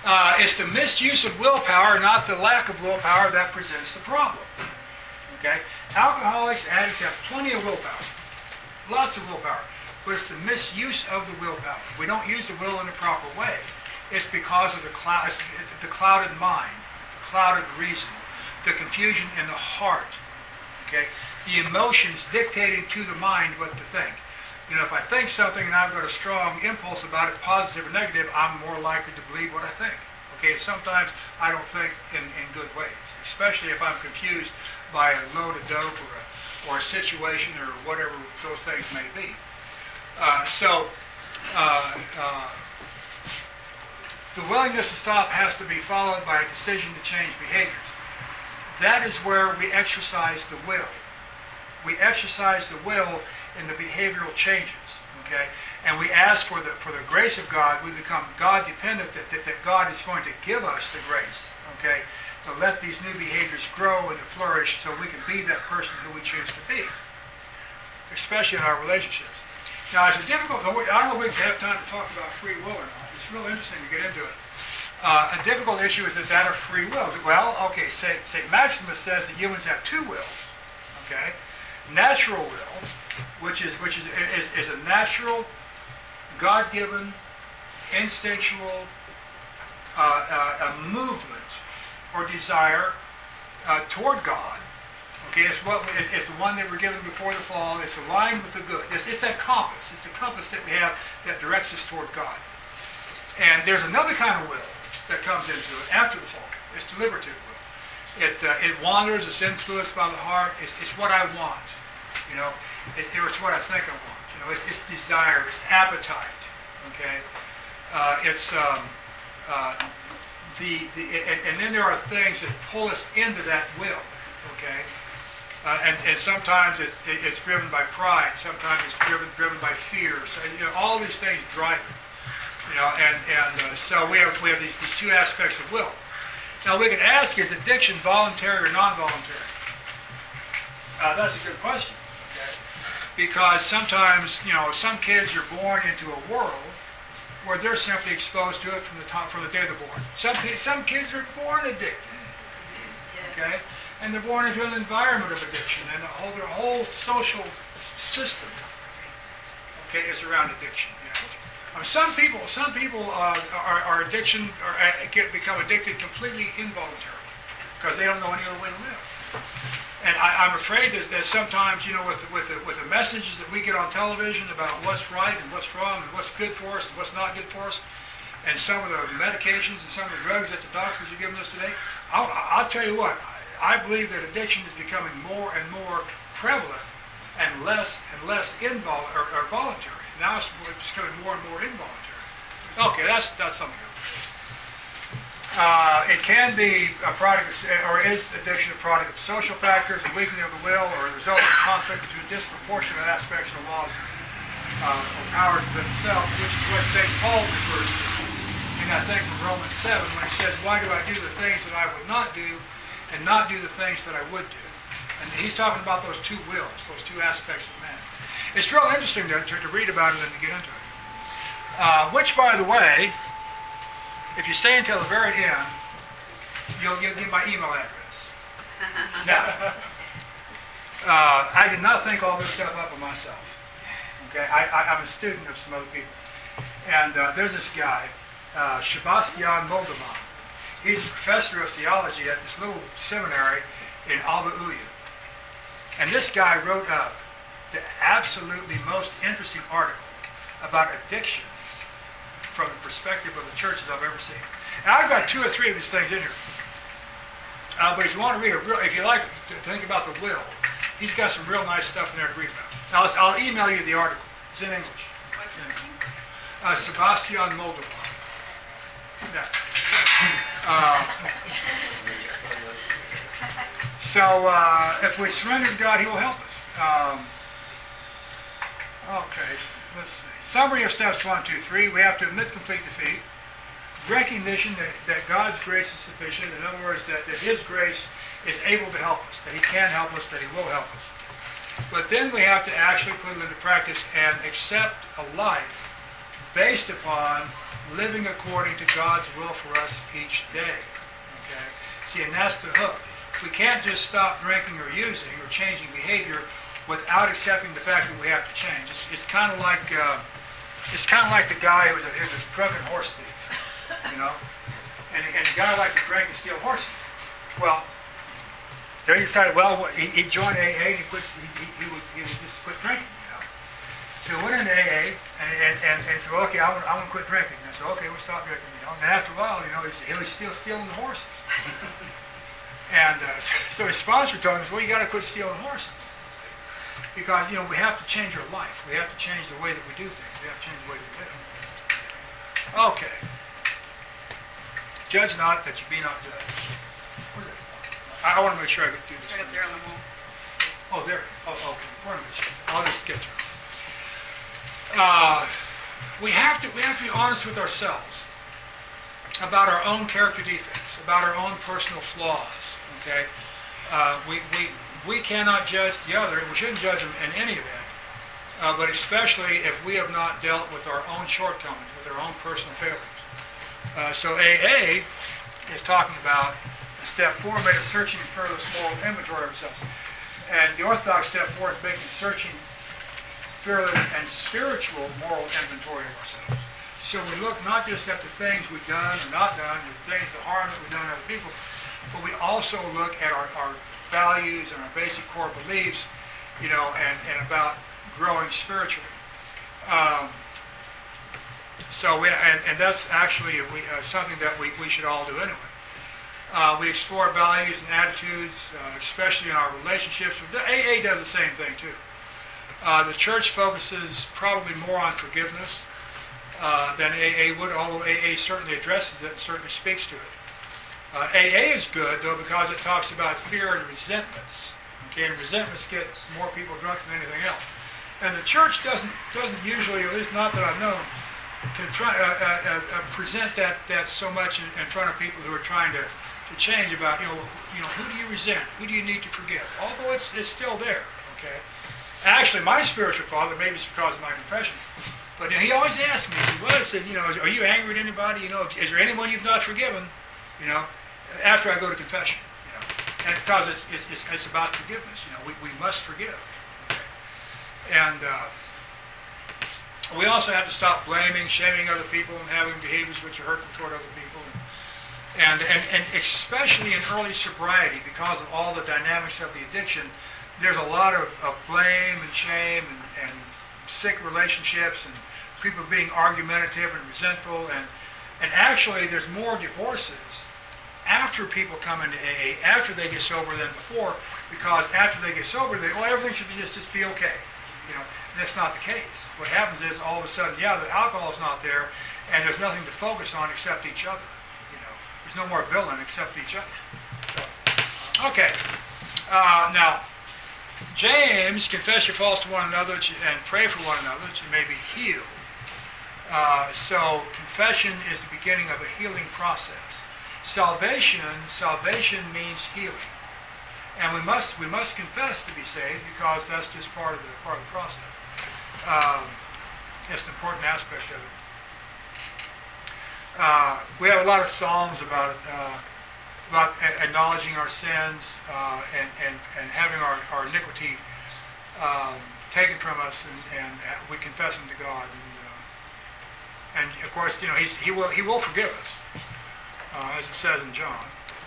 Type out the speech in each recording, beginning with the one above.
It's the misuse of willpower, not the lack of willpower, that presents the problem. Okay? Alcoholics, addicts have plenty of willpower. Lots of willpower. But it's the misuse of the willpower. We don't use the will in the proper way. It's because of the clouded mind, the clouded reason, the confusion in the heart. Okay? The emotions dictating to the mind what to think. You know, if I think something and I've got a strong impulse about it, positive or negative, I'm more likely to believe what I think. Okay, sometimes I don't think in good ways, especially if I'm confused by a load of dope or a situation or whatever those things may be. The willingness to stop has to be followed by a decision to change behaviors. That is where we exercise the will. We exercise the will in the behavioral changes, okay? And we ask for the grace of God. We become God dependent, that God is going to give us the grace, okay, to let these new behaviors grow and to flourish so we can be that person who we choose to be, especially in our relationships. Now, it's a difficult, I don't know if we have time to talk about free will or not. It's real interesting to get into it. A difficult issue is that of free will. Well, okay, St. Maximus says that humans have two wills, okay? Natural will, which is a natural, God-given, instinctual a movement or desire toward God. Okay, it's the one that we're given before the fall. It's aligned with the good. It's that compass. It's the compass that we have that directs us toward God. And there's another kind of will that comes into it after the fall. It's deliberative will. It wanders. It's influenced by the heart. It's what I want. You know, it's what I think I want. You know, it's desire. It's appetite. Okay, and then there are things that pull us into that will. Okay. And sometimes it's driven by pride. Sometimes it's driven by fear. So you know, all these things drive it. You know, so we have these two aspects of will. Now we can ask: is addiction voluntary or non-voluntary? That's a good question. Okay, because sometimes some kids are born into a world where they're simply exposed to it from the day they're born. Some kids are born addicted. Okay. And they're born into an environment of addiction, and their whole social system, okay, is around addiction. Some people are addiction or become addicted completely involuntarily because they don't know any other way to live. And I'm afraid that sometimes, with the messages that we get on television about what's right and what's wrong and what's good for us and what's not good for us, and some of the medications and some of the drugs that the doctors are giving us today, I'll tell you what. I believe that addiction is becoming more and more prevalent and less voluntary. Now it's becoming more and more involuntary. Okay, that's something else. It can be a product or is addiction a product of social factors, a weakening of the will, or a result of conflict between disproportionate aspects of laws of power themselves, which is what St. Paul refers to. And I think from Romans 7 when he says, "Why do I do the things that I would not do, and not do the things that I would do?" And he's talking about those two wills, those two aspects of man. It's real interesting to read about it and to get into it. Which, by the way, if you stay until the very end, you'll get my email address. Now, I did not think all this stuff up on myself. Okay, I'm a student of some other people. And there's this guy, Sebastian Moldovan. He's a professor of theology at this little seminary in Alba Iulia. And this guy wrote up the absolutely most interesting article about addictions from the perspective of the churches I've ever seen. And I've got 2 or 3 of these things in here. But if you want to read if you like to think about the will, he's got some real nice stuff in there to read about. I'll email you the article. It's in English. What's his name? Sebastian Moldovan. Yeah. If we surrender to God, He will help us. Okay, let's see. Summary of steps 1, 2, 3. We have to admit complete defeat. Recognition that God's grace is sufficient. In other words, that His grace is able to help us, that He can help us, that He will help us. But then we have to actually put it into practice and accept a life based upon living according to God's will for us each day. Okay? See, and that's the hook. We can't just stop drinking or using or changing behavior without accepting the fact that we have to change. It's kind of like the guy who was a drunken horse thief, you know, and the guy liked to drink and steal horses. Well, then he decided, well, he joined AA and he would just quit drinking, you know. So he went into AA and said, well, okay, I'm going to quit drinking. And I said, okay, we'll stop drinking, you know. And after a while, you know, he was still stealing the horses. And so his sponsor told him, well, you got to quit stealing horses. Because, you know, we have to change our life. We have to change the way that we do things. We have to change the way we live. Okay. Judge not that you be not judged. What is that? I want to make sure I get through this. Right up there on the wall. Oh, there. Oh, okay. Wait a minute. I'll just get through. We have to be honest with ourselves about our own character defects, about our own personal flaws. Okay. We cannot judge the other, and we shouldn't judge them in any event, but especially if we have not dealt with our own shortcomings, with our own personal failings. So AA is talking about step 4, made a searching and fearless moral inventory of ourselves. And the Orthodox step 4 is making searching, fearless, and spiritual moral inventory of ourselves. So we look not just at the things we've done or not done, the harm that we've done to other people, but we also look at our values and our basic core beliefs, you know, and about growing spiritually. And that's actually something that we should all do anyway. We explore values and attitudes, especially in our relationships. AA does the same thing too. The church focuses probably more on forgiveness than AA would, although AA certainly addresses it and certainly speaks to it. AA is good, though, because it talks about fear and resentments. Okay, and resentments get more people drunk than anything else. And the church doesn't usually, at least not that I've known, present that so much in front of people who are trying to change about, you know, who do you resent? Who do you need to forgive? Although it's still there. Okay. Actually, my spiritual father, maybe it's because of my confession, but he always asked me, he said, you know, are you angry at anybody? You know, is there anyone you've not forgiven? You know, after I go to confession, you know, and because it's about forgiveness, you know, we must forgive. Okay? And we also have to stop blaming, shaming other people, and having behaviors which are hurtful toward other people. And especially in early sobriety, because of all the dynamics of the addiction, there's a lot of blame and shame and sick relationships and people being argumentative and resentful. And actually, there's more divorces after people come into AA, after they get sober than before, because after they get sober, everything should just be okay. You know, and that's not the case. What happens is all of a sudden, the alcohol's not there, and there's nothing to focus on except each other. You know, there's no more villain except each other. So, okay. Now, James, confess your faults to one another and pray for one another that you may be healed. So confession is the beginning of a healing process. Salvation means healing, and we must confess to be saved, because that's just part of the process. It's an important aspect of it. We have a lot of psalms about acknowledging our sins and having our iniquity taken from us, and we confess them to God. And of course, you know, he will forgive us, as it says in John.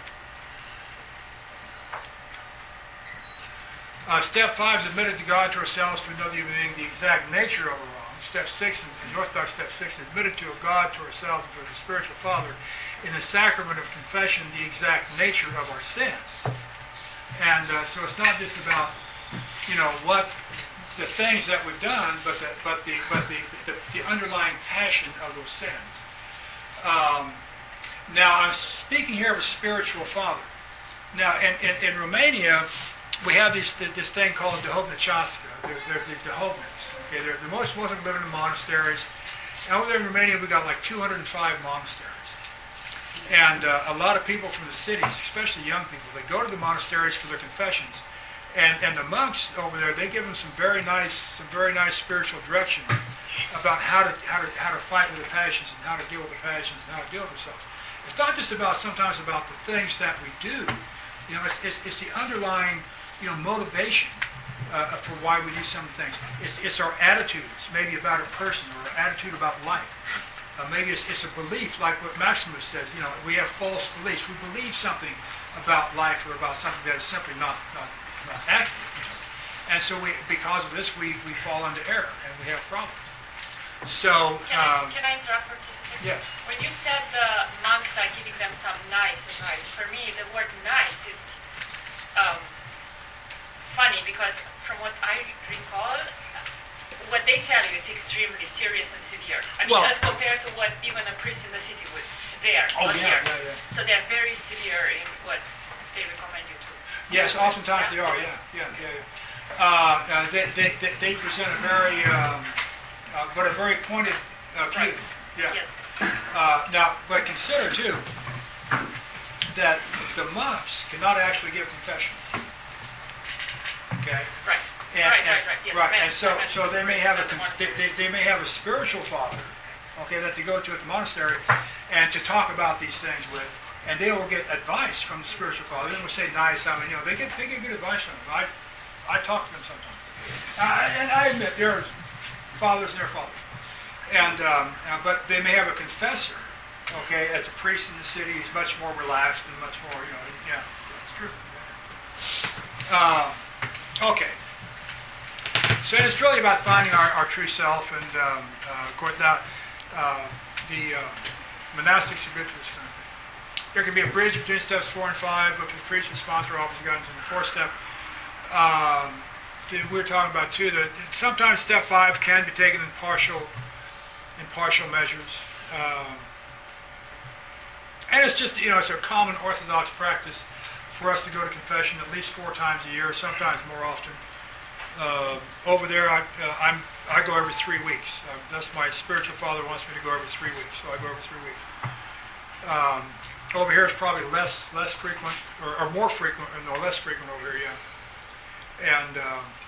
Step 5 is admitted to God, to ourselves, to another human being, the exact nature of our wrong. Step 6, in the Orthodox step 6, is admitted to God, to ourselves, and to the spiritual Father, in the sacrament of confession, the exact nature of our sins. And so it's not just about, you know, what the things that we've done, but the underlying passion of those sins. Now, I'm speaking here of a spiritual father. Now, in Romania, we have this thing called Duhovna Chastka. They're the Duhovniks. Okay, they're the most living in monasteries. And over there in Romania, we got like 205 monasteries. And a lot of people from the cities, especially young people, they go to the monasteries for their confessions. And the monks over there, they give them some very nice spiritual direction. about how to fight with the passions and how to deal with the passions and how to deal with ourselves. It's not just sometimes about the things that we do. It's the underlying, motivation for why we do some things. It's our attitudes, maybe about a person or our attitude about life. Maybe it's a belief, like what Maximus says. We have false beliefs. We believe something about life or about something that is simply not accurate. And so because of this, we fall into error and we have problems. So can I interrupt for just a second? Yes. When you said the monks are giving them some nice advice, for me the word nice, it's funny because from what I recall, what they tell you is extremely serious and severe. I mean, as compared to what even a priest in the city would there. Yeah. So they're very severe in what they recommend you to. Yes, oftentimes they are. Yeah. They present a very, but a very pointed view. Right. Yeah. Yes. Now, but consider too that the monks cannot actually give confession. Okay. Right. Yes, right. And so they may have they may have a spiritual father, okay, that they go to at the monastery, and to talk about these things with, and they will get advice from the spiritual father. They will say nice. I mean, they get good advice from them. I talk to them sometimes, and I admit there are fathers and their fathers, and but they may have a confessor, okay, as a priest in the city. He's much more relaxed and much more, yeah, it's true. Okay. So it's really about finding our true self, and of course now the monastics are good for this kind of thing. There can be a bridge between steps 4 and 5, but for the priest and sponsor office gotten to the 4th step. We're talking about too that sometimes step 5 can be taken in partial measures, and it's just it's a common Orthodox practice for us to go to confession at least 4 times a year, sometimes more often. Over there, I go every 3 weeks. That's my spiritual father wants me to go every 3 weeks, so I go every 3 weeks. Over here, it's probably less frequent, or more frequent, or no, less frequent over here, yeah. And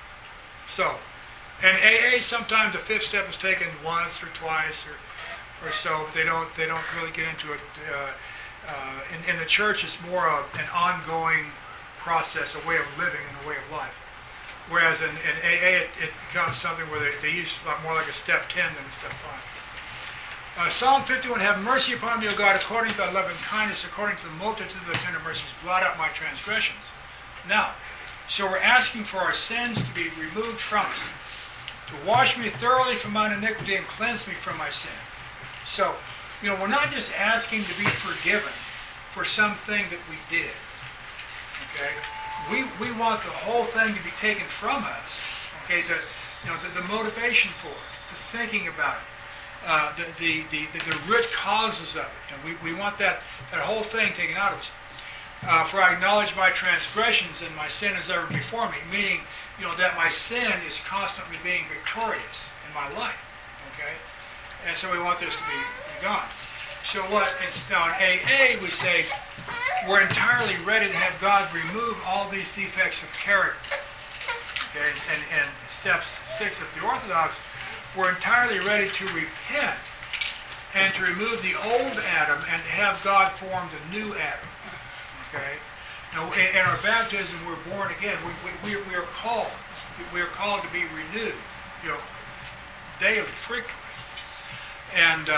and AA sometimes the 5th step is taken once or twice or so, but they don't really get into it. In the church, it's more of an ongoing process, a way of living and a way of life. Whereas in AA, it becomes something where they use a lot more like a step 10 than a step 5. Psalm 51, have mercy upon me, O God, according to thy loving kindness, according to the multitude of thy tender mercies, blot out my transgressions. Now, so we're asking for our sins to be removed from us, to wash me thoroughly from mine iniquity and cleanse me from my sin. So, we're not just asking to be forgiven for something that we did. Okay? We want the whole thing to be taken from us. Okay? The motivation for it, the thinking about it, the root causes of it. And we want that whole thing taken out of us. For I acknowledge my transgressions and my sin is ever before me, meaning that my sin is constantly being victorious in my life. Okay? And so we want this to be gone. So now in AA we say we're entirely ready to have God remove all these defects of character. Okay? And steps 6 of the Orthodox, we're entirely ready to repent and to remove the old Adam and to have God form the new Adam. Okay? Now, in our baptism, we're born again. We are called. We are called to be renewed, daily, frequently. And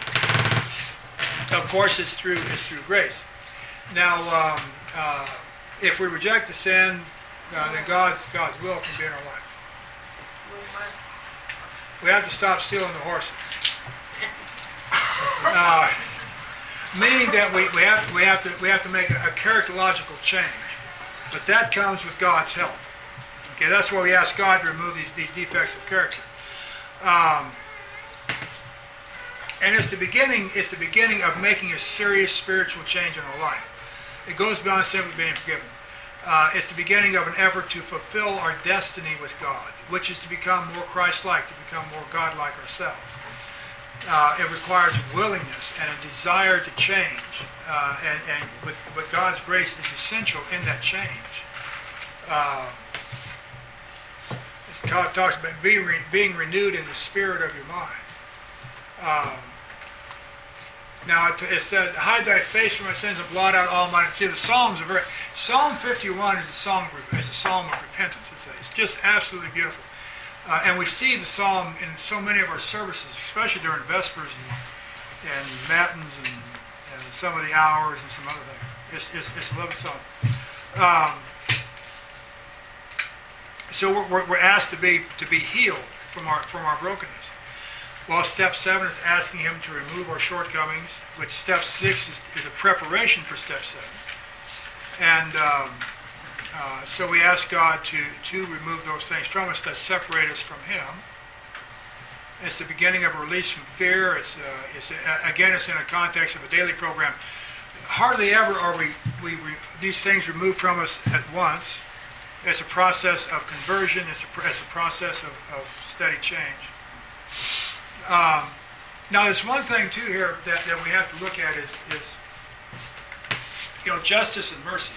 of course, it's through grace. Now, if we reject the sin, then God's will can be in our life. We have to stop stealing the horses. Meaning that we have to make a characterological change, but that comes with God's help. Okay, that's why we ask God to remove these defects of character. And it's the beginning of making a serious spiritual change in our life. It goes beyond simply being forgiven. It's the beginning of an effort to fulfill our destiny with God, which is to become more Christ-like, to become more God-like ourselves. It requires willingness and a desire to change, and with God's grace is essential in that change. talks about being renewed in the spirit of your mind. Now it said, hide thy face from my sins and blot out all mine. See, the Psalms are Psalm 51 is a psalm of repentance. It's just absolutely beautiful. And we see the psalm in so many of our services, especially during Vespers and Matins and some of the hours and some other things. It's a lovely psalm. So we're asked to be healed from our brokenness. Well, step 7 is asking him to remove our shortcomings, which step 6 is a preparation for step 7. And so we ask God to remove those things from us that separate us from him. It's the beginning of a release from fear. It's in a context of a daily program. Hardly ever are these things removed from us at once. It's a process of conversion. It's a process of steady change. Now, there's one thing too here that we have to look at is justice and mercy.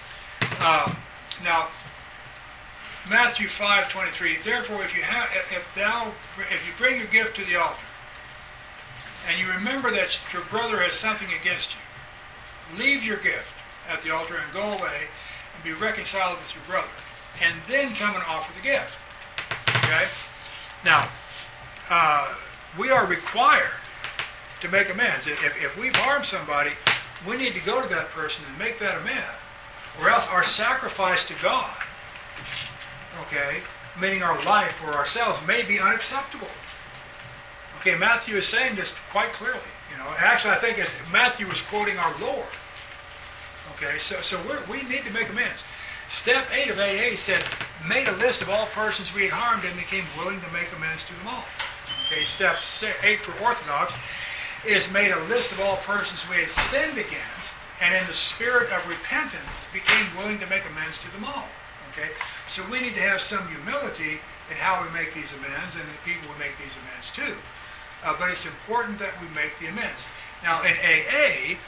Now, Matthew 5:23. Therefore, if you bring your gift to the altar, and you remember that your brother has something against you, leave your gift at the altar and go away and be reconciled with your brother, and then come and offer the gift. Okay? Now, we are required to make amends. If we've harmed somebody, we need to go to that person and make that amends, or else our sacrifice to God, okay, meaning our life or ourselves, may be unacceptable. Okay, Matthew is saying this quite clearly. Actually, I think Matthew was quoting our Lord. Okay, so we need to make amends. Step 8 of AA said, made a list of all persons we had harmed and became willing to make amends to them all. Okay, step 8 for Orthodox is made a list of all persons we had sinned against, and in the spirit of repentance became willing to make amends to them all. Okay, so we need to have some humility in how we make these amends, and the people will make these amends too. But it's important that we make the amends. Now in AA,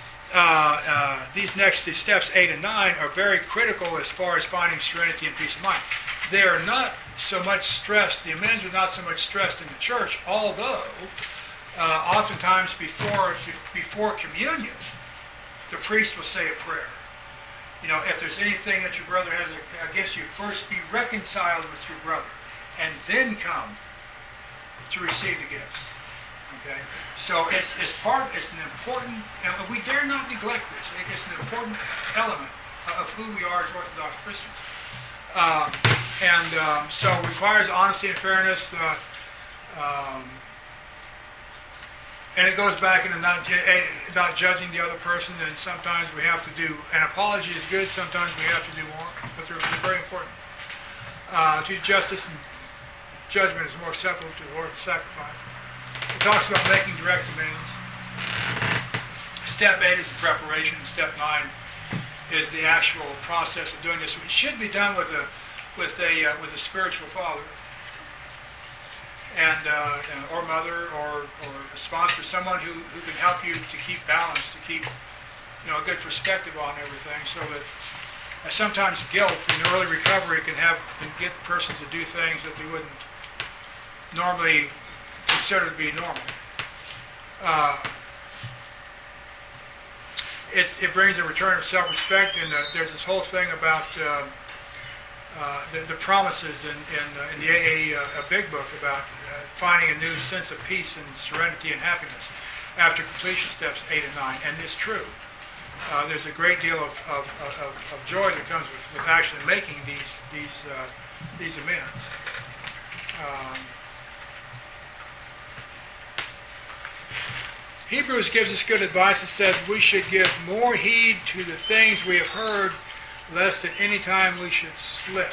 these steps 8 and 9 are very critical as far as finding serenity and peace of mind. They are not so much stressed, the amends are not so much stressed in the church, although oftentimes before communion, the priest will say a prayer. If there's anything that your brother has against you, first be reconciled with your brother, and then come to receive the gifts. Okay, so it's an important, and we dare not neglect this. It's an important element of who we are as Orthodox Christians, so it requires honesty and fairness. And it goes back into not judging the other person, and sometimes we have to do, an apology is good, sometimes we have to do more, but they're very important. To justice and judgment is more acceptable to the Lord than sacrifice. It talks about making direct amends. Step 8 is the preparation, and step 9 is the actual process of doing this. It should be done with a spiritual father, and or mother, or a sponsor, someone who can help you to keep balance, to keep a good perspective on everything, so that sometimes guilt in early recovery can get persons to do things that they wouldn't normally consider to be normal. It brings a return of self-respect, and there's this whole thing about the promises in the AA Big Book about finding a new sense of peace and serenity and happiness after completion steps 8 and 9, and it's true. There's a great deal of joy that comes with actually making these amends. Hebrews gives us good advice. It says we should give more heed to the things we have heard, lest at any time we should slip.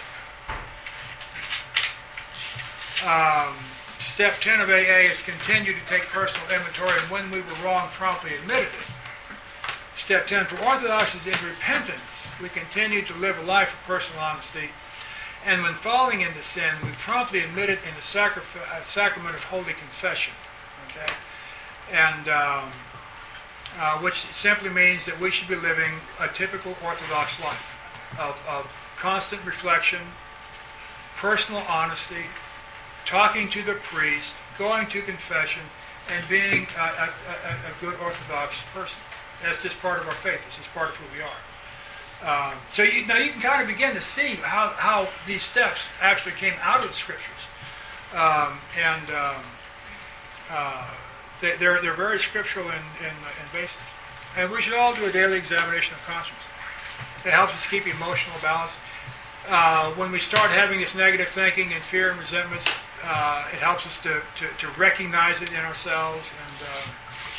Step 10 of AA is continue to take personal inventory, and when we were wrong, promptly admit it. Step 10 for Orthodox is in repentance. We continue to live a life of personal honesty, and when falling into sin, we promptly admit it in the sacrament of holy confession. Okay? And which simply means that we should be living a typical Orthodox life of constant reflection, personal honesty, talking to the priest, going to confession, and being a good Orthodox person. That's just part of our faith. It's just part of who we are. So now you can kind of begin to see how these steps actually came out of the Scriptures. They're very scriptural in basis. And we should all do a daily examination of conscience. It helps us keep emotional balance. When we start having this negative thinking and fear and resentments, it helps us to recognize it in ourselves. And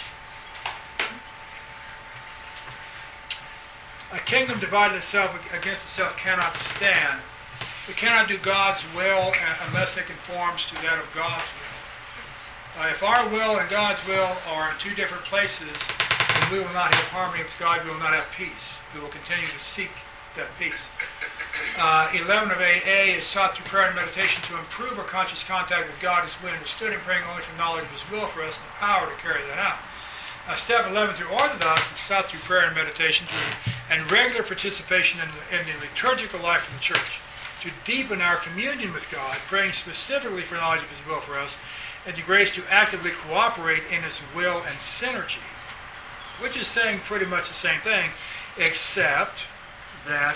a kingdom divided itself against itself cannot stand. It cannot do God's will unless it conforms to that of God's will. If our will and God's will are in two different places, then we will not have harmony with God. We will not have peace. We will continue to seek that peace. 11 of AA is sought through prayer and meditation to improve our conscious contact with God as we understood Him, praying only for knowledge of His will for us and the power to carry that out. Step 11 through Orthodox is sought through prayer and meditation and regular participation in the liturgical life of the Church to deepen our communion with God, praying specifically for knowledge of His will for us and the grace to actively cooperate in His will and synergy, which is saying pretty much the same thing, except that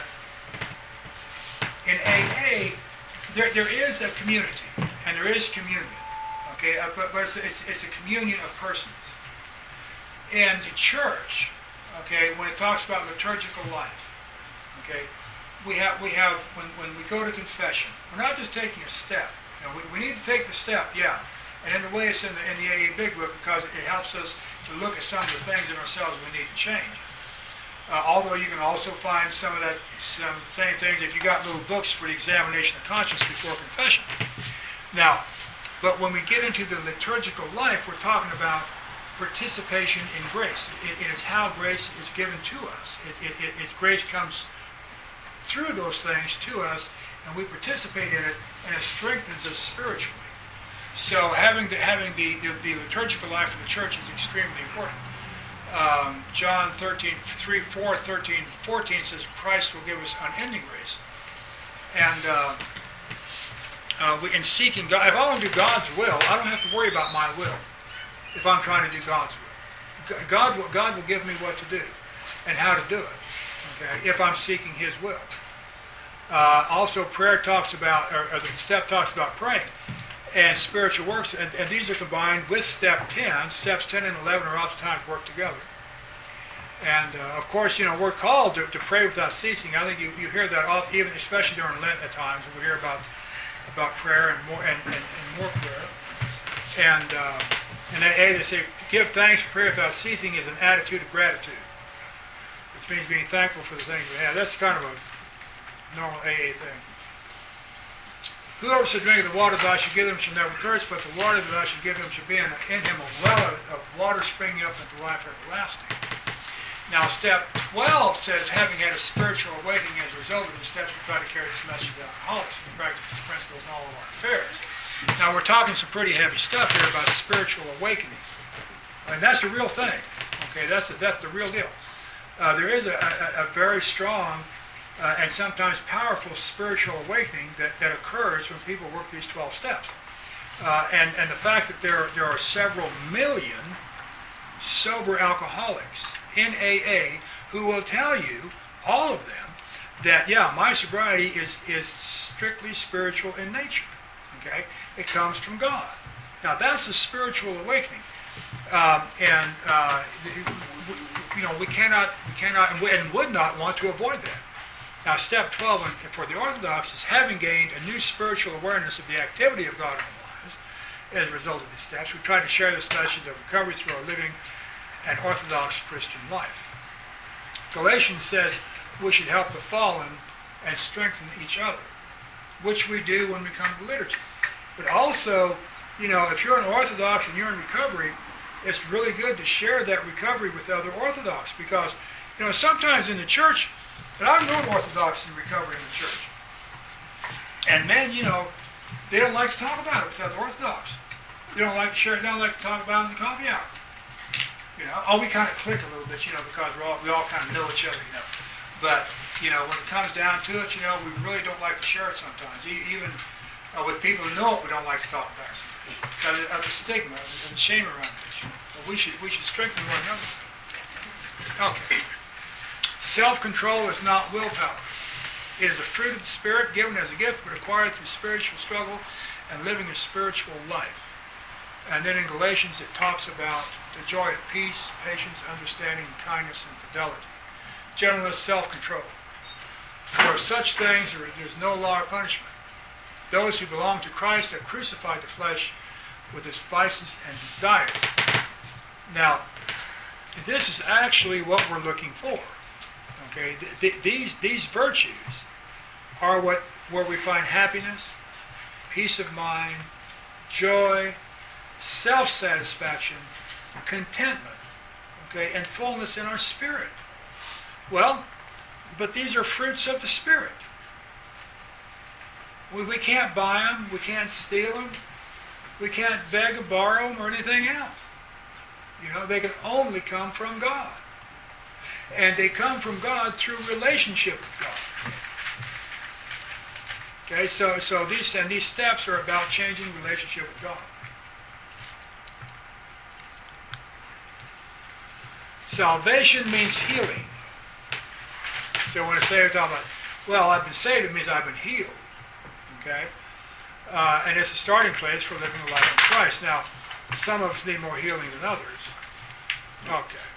in AA there is a community and there is communion, okay, but it's a communion of persons. In the Church, okay, when it talks about liturgical life, okay, we have when we go to confession, we're not just taking a step. You know, we need to take the step, yeah. And in the way it's in the AA Big Book, because it helps us to look at some of the things in ourselves we need to change. Although you can also find some same things if you got little books for the examination of conscience before confession. Now, but when we get into the liturgical life, we're talking about participation in grace. It is how grace is given to us. Grace comes through those things to us, and we participate in it, and it strengthens us spiritually. So having the liturgical life of the Church is extremely important. John 13:14 says Christ will give us unending grace. And in seeking God, if I want to do God's will, I don't have to worry about my will. If I'm trying to do God's will, God will give me what to do and how to do it. Okay, if I'm seeking His will. Also, prayer talks about, or the step talks about praying and spiritual works, and these are combined with step 10. Steps 10 and 11 are oftentimes work together. And of course, you know, we're called to pray without ceasing. I think you hear that often, even especially during Lent at times. We hear about prayer and more prayer. And in AA they say, give thanks, pray without ceasing is an attitude of gratitude, which means being thankful for the things we have. That's kind of a normal AA thing. Whoever shall drink of the water that I shall give them shall never thirst, but the water that I shall give them shall be in him a well of water springing up into life everlasting. Now, step 12 says, having had a spiritual awakening as a result of the steps, we try to carry this message to alcoholics and practice these principles in all of our affairs. Now, we're talking some pretty heavy stuff here about spiritual awakening. I mean, that's the real thing. Okay, that's the real deal. There is a very strong and sometimes powerful spiritual awakening that occurs when people work these 12 steps. And the fact that there are several million sober alcoholics in AA who will tell you, all of them, that, yeah, my sobriety is strictly spiritual in nature. Okay? It comes from God. Now, that's a spiritual awakening. We cannot and would not want to avoid that. Now, step 12 for the Orthodox is having gained a new spiritual awareness of the activity of God in our lives as a result of these steps. We try to share this message of recovery through our living an Orthodox Christian life. Galatians says we should help the fallen and strengthen each other, which we do when we come to liturgy. But also, you know, if you're an Orthodox and you're in recovery, it's really good to share that recovery with other Orthodox, because, you know, sometimes in the church, and I've known Orthodox in recovery in the church, and men, you know, they don't like to talk about it with other Orthodox. They don't like to share it. They don't like to talk about it in the coffee hour. You know, we kind of click a little bit, you know, because we all kind of know each other, you know. But, you know, when it comes down to it, you know, we really don't like to share it sometimes. Even With people who know it, we don't like to talk about it. That's a stigma and shame around it. But we should strengthen one another. Okay. Self-control is not willpower. It is a fruit of the Spirit given as a gift but acquired through spiritual struggle and living a spiritual life. And then in Galatians it talks about the joy of peace, patience, understanding, kindness, and fidelity. Gentleness, self-control. For such things there's no law or punishment. Those who belong to Christ have crucified the flesh with its vices and desires. Now, this is actually what we're looking for. Okay, these virtues are where we find happiness, peace of mind, joy, self-satisfaction, contentment, okay, and fullness in our spirit. Well, but these are fruits of the Spirit. We can't buy them, we can't steal them, we can't beg or borrow them or anything else. They can only come from God. And they come from God through relationship with God. Okay, so these steps are about changing relationship with God. Salvation means healing. So when I say, we're talking about, well, I've been saved, it means I've been healed. Okay? And it's a starting place for living a life in Christ. Now, some of us need more healing than others. Okay.